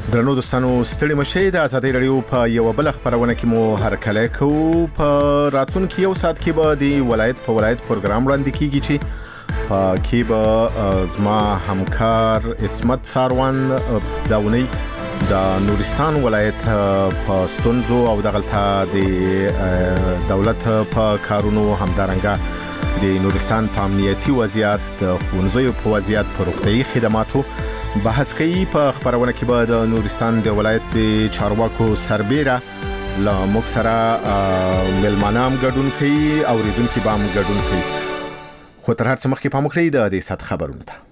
درنو دوستانو ستړي مشئ د ازادي رادیو په یو بل خبرونه کې مو هرکله کوو په راتلونکي یو ساعت کې به د ولایت په ولایت پروګرام وړاندې کیږي چې په کې به زما همکار اسمت ساروان داونی د نورستان ولایت په ستونزو او دغلطه د دولت په کارونو همدارنګه د نورستان په امنیتي وضعیت ښوونځیو په وضعیت په روغتیايي خدماتو بحث کوي. په خبرونه کې به د نورستان د ولایت د چارواکو سربیره له موږ سره ملمانام ګډون کوي او ریدونکي به هم ګډون کوي. خو تر هر څه مخکې پام وکړئ د دې ساعت خبرونه ته.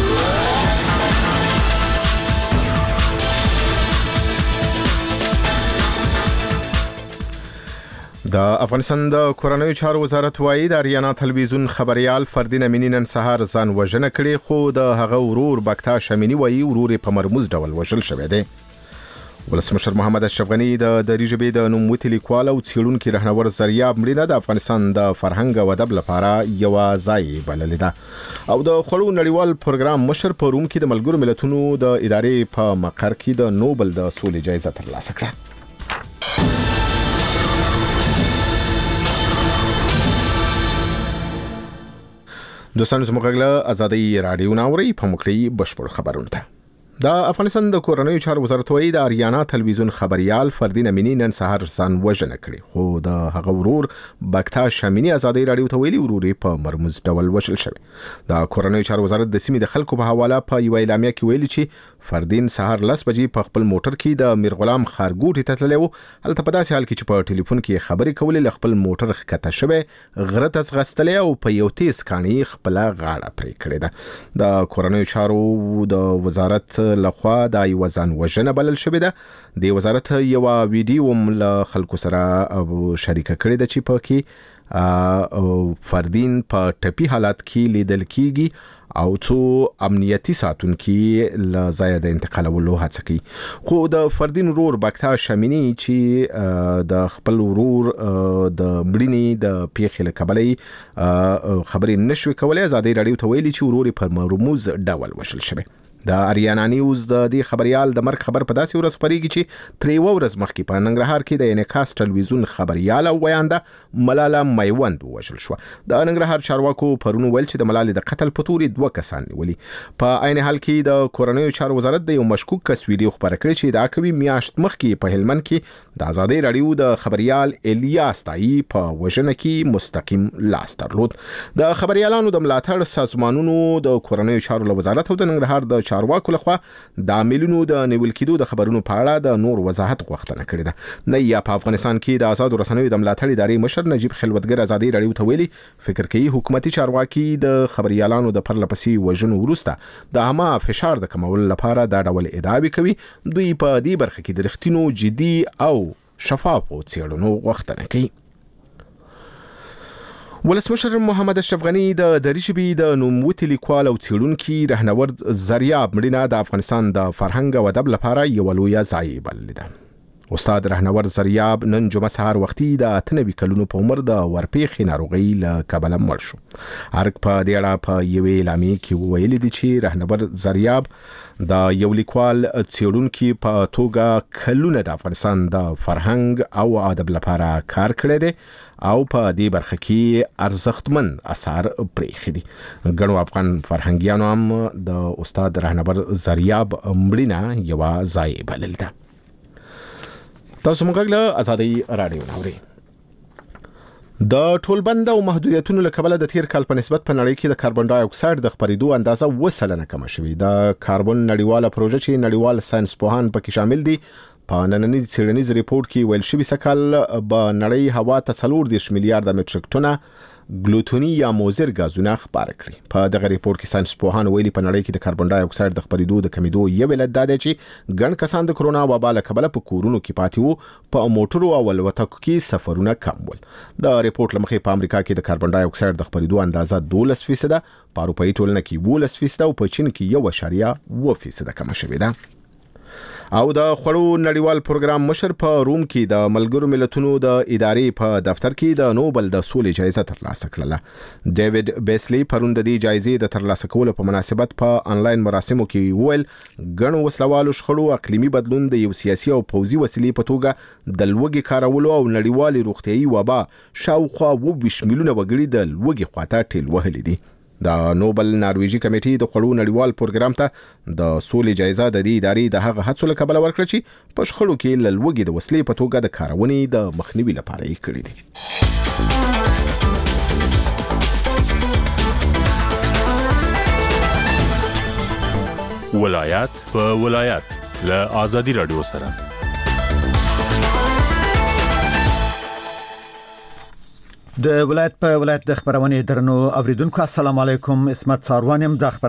د افغانستان د کورنیو چارو وزارت وايي د اریانا تلویزیون خبريال فردین امینی نن سهار ځان وژنه کړې، خو د هغه ورور بکتا شمینی وايي ورور په مرموز ډول وژل شوی دی. ولسمشر محمد اشرف غنی د دری ژبې د نوموتي لیکوال او څېړونکي رهنور زریاب مړینه د افغانستان د فرهنګ او ادب لپاره یو ځای بللې ده او د خړو نړیوال پروګرام مشر په روم کې د ملګرو ملتونو د ادارې په مقر کې د نوبل د سولې جایزه ترلاسه کړه. دوستانو زموږ غږ ازادي رادیو ناوري په مکړی بشپړ خبرونه ده. د افغانستان د کورنیو چارو وزارت وايي د اریانا تلویزیون خبريال فردین امینی نن سهار ځان وژنه کړې، خو د هغه ورور بکتا شمینی ازادي رادیو ته ویلي ورور په مرموز ډول وژل شوی. د کورنیو چارو وزارت د سیمې د خلکو په حواله په یو اعلامیه کې ویلي چې فردین سهار 10 بجې په خپل موټر کې د میر غلام خارګوټي ته تللی و. هلته په داسې حال کې چې په ټلیفون کې خبرې کولې له خپل موټر ښکته شوی غره ته ځغستلی او په یو تیز کاڼي خپله غاړه پرې کړې ده. د کورنیو چارو د وزارت لخوا دا یو ځان وژنه بلل شوې ده. د وزارت یو ویډیو هم له خلکو سره شریکه کړې ده چې په کې فردین په ټپي حالت کې لیدل کیږي او څو امنیتي ساتونکي له ځایه د انتقالولو هڅه کوي. خو د فردین ورور بکتا شمینی چې د خپل ورور د مړینې د پیښې له کبله خبرې نشوي کولای، ازادي رادیو ته ویلي چې ورور په مرموز ډول وژل شوی. د اریانا نیوز د دې خبريال د مرګ خبر په داسې ورځ خبرېږي چې تر یو ورځ مخکې په ننګرهار کې د انعکاس ټلویزیون خبريال او ویانده ملاله میوند وژل شو. د ننګرهار چارواکو پرونو ویل چې د ملالې د قتل په تورې 2 کسان نیولي. په عین حال کې د کورنیو چارو وزارت د یو مشکوک کس ویډیو خبره کړې چې دا کوي میاشت مخکې په هلمند کې د ازادي رادیو د خبريال الیاس تای په وژنه کې مستقیم لاس درلود. د خبريالانو د ملاتړ سازمانونو د کورنیو چارو وزارت او د ننګرهار د چارواکو لخوا د عاملونو د نیول کېدو د خبرونو په اړه د نور وضاحت غوښتنه کړې ده. نه یا په افغانستان کې د آزاد رسنیو د ملاتړ ادارې مشر نجیب خلوتګر ازادي رادیو ته ویلي فکر کوي حکومتي چارواکي د خبريالانو د پرلپسې وژنو وروسته د عامه فشار د کمولو لپاره دا ډول ادعاوې کوي. دوی په دې برخه کې د رښتینو جدي او شفافو څېړنو غوښتنه کوي. ولسمشر محمد اشرف غنی د دری ژبې د نوموتي لیکوال او څېړونکي رهنور زریاب مړینه د افغانستان د فرهنګ او ادب لپاره یو لویه ځای بللې ده. استاد رهنور زریاب نن جمعه سهار وختي د 98 کلونو په عمر د ورپېښې ناروغۍ له کبله مړ شو. ارګ په دې اړه په یوې اعلامیې کې ویلي دي چې رهنور زریاب د یو لیکوال څېړونکي په توګه کلونه د افغانستان د فرهنګ او ادب لپاره کار کړی دی او په دې برخه کې ارزښتمن اثار پرېښي دي. ګڼو افغان فرهنګیانو هم د استاد رهنور زریاب مړینه یوه ځای بللې ده. تاسو موږ له ازادي رادیو ناوري. د ټولبند او محدودیتونو له کبله د تیر کال په نسبت په نړۍ کې د کاربن ډای اکساید د خپرېدو اندازه 2% کمه شوې. د کاربن نړیواله پروژه چې نړیوال ساينس پوهان پکې شامل دي په نننی څېړنیز ریپورت کې ویل شوي سکهال به نړۍ هوا ته 40 میلیارډ مټریک ټنه ګلوتونی یا موزر غازونه خپاره کړي. په دغه ریپورت کې ساينس پوهان ویلي په نړۍ کې د کاربن ډای اکساید د خپرېدو د کمیدو یو علت دا دی چې ګڼ کسان د کرونا وبا له کبله په کورونو کې پاتې وو، په موټرو او الوتکو کې سفرونه کم ول. د ریپورت له مخې په امریکا کې د کاربن ډای اکساید د خپرېدو اندازه 12%، په اروپایي ټولنه کې 12% او په چین کې 1.1% کمه شوې ده. او د خړو نړیوال پروګرام مشر په روم کې د ملګرو ملتونو د ادارې په دفتر کې د نوبل د سولې جایزه ترلاسه کړله. ډیوډ بیسلی پرون د دې جایزې د ترلاسه کولو په مناسبت په انلاین مراسمو کې ویل ګڼو وسلوالو شخړو اقلیمي بدلون د یو سیاسي او پوځي وسیلې په توګه د لوږې کارولو او نړیوالې روغتیايي وبا شاوخوا 20 میلیونه وګړي د لوږې خواته ټیل وهلي دي. د نوبل نارویجی کمیټې د خړو نړیوال پروګرام ته د سولې جایزه د دې ادارې د هغه هڅو له کبله ورکړه چې په شخړو کې له لوږې د وسلې په توګه د کارونې د مخنیوي لپاره یې کړې دي. ولایت په ولایت له آزادي رادیو سره. د ولایت په ولایت د خبرونه درنو اوریدونکو السلام علیکم. اسمت ساروانم د